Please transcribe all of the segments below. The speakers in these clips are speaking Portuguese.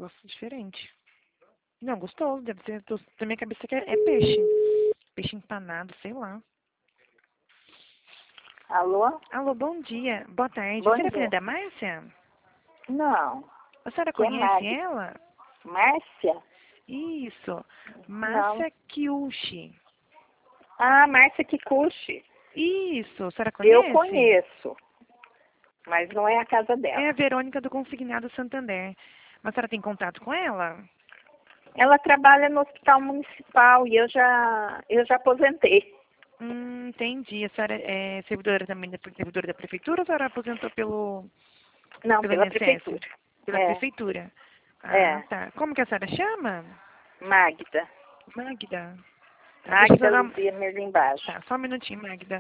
gosto diferente. Não, gostoso. Deve ser. Da minha cabeça que é peixe. Peixe empanado, sei lá. Alô? Alô, bom dia. Boa tarde. Bom Você é a filha dia. da Márcia? Não. A senhora Que é conhece Magda. ela? Márcia? Isso. Não. Márcia Kiushi. Ah, Márcia Kikuchi. Isso. A senhora Eu conhece? conheço, mas não é a casa É dela. a Verônica do Consignado Santander. Mas a senhora tem contato com ela? Ela trabalha no hospital municipal e eu já aposentei. Entendi. A senhora é servidora também servidora da prefeitura ou a senhora aposentou Não, pelo pela INSS? prefeitura. Pela É, prefeitura. Ah, é. tá. Como que a senhora chama? Magda. Magda. Tá, deixa eu só Magda dar... Luzia Merlimbaixo. Tá, só um minutinho, Magda.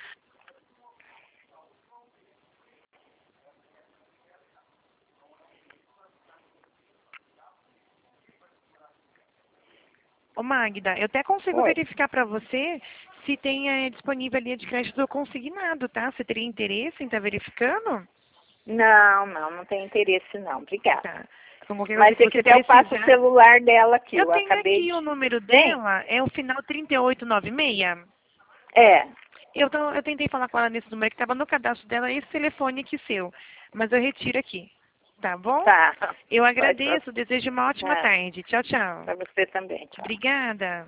Ô, Magda, eu até consigo Oi. verificar para você se tem disponível a linha de crédito do consignado, tá? Você teria interesse em estar verificando? Não tem interesse não. Obrigada. Tá. Então, qualquer coisa Mas que se você quiser eu passo o precisar... celular dela aqui. Eu Eu tenho acabei aqui de... o número Tem? dela, é o final 3896. É. Eu tentei falar com ela nesse número que estava no cadastro dela, esse telefone aqui seu. Mas eu retiro aqui. Tá bom? Tá. Eu Pode agradeço, desejo uma ótima pra tarde. Tchau, tchau. você também. Tchau. Obrigada.